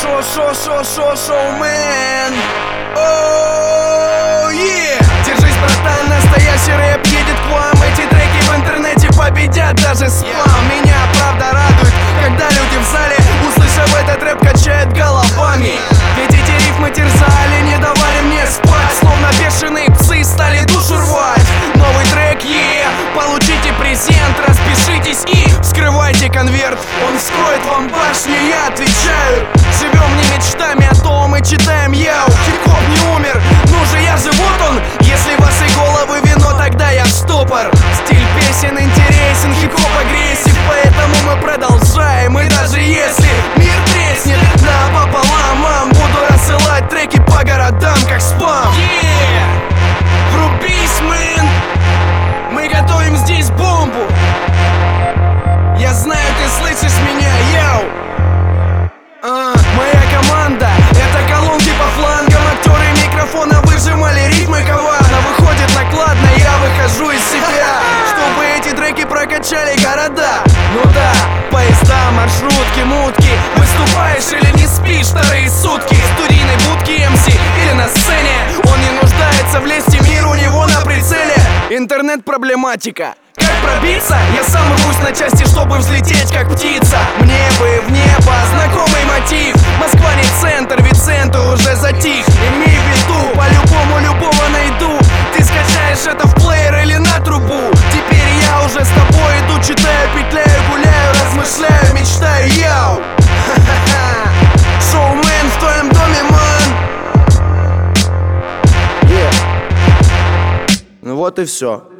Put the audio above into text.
шоумен. Оу, держись, братан, настоящий рэп едет к вам. Эти треки в интернете победят даже спам. Меня правда радует, когда люди в зале, услышав этот рэп, качают головами. Ведь эти рифмы терзали, не давали мне спать. Словно бешеные псы стали душу рвать. Новый трек, получите презент, распишитесь и вскрывайте конверт. Он вскроет вам башню, я отвечаю. Живем не мечтами, а то мы читаем яу. Хип-хоп не умер, ну же я же вот он. Если ваши головы вино, тогда я в ступор. Стиль песен интересен, хип-хоп агрессив, поэтому мы продолжаем. И даже если мир треснет напополам, буду рассылать треки по городам, как спам. Врубись, мэн, мы готовим здесь бомбу. Я знаю, ты слышишь меня, яу. Моя команда — это колонки по флангам. Актеры микрофона выжимали ритмы коварно. Выходит накладно, я выхожу из себя, чтобы эти треки прокачали города. Ну да, поезда, маршрутки, мутки. Выступаешь или не спишь вторые сутки? В студийной будке МС или на сцене. Он не нуждается в лести, мир у него на прицеле. Интернет-проблематика. Как пробиться? Я сам рвусь на части, чтобы взлететь как птица. Мне бы в небо, знакомый мотив. Москва не центр, ведь центр уже затих. Имей в виду, по-любому любого найду. Ты скачаешь это в плеер или на трубу. Теперь я уже с тобой иду, читаю, петляю, гуляю, размышляю, мечтаю, яу. Шоумен в твоем доме, ман. Ну вот и все.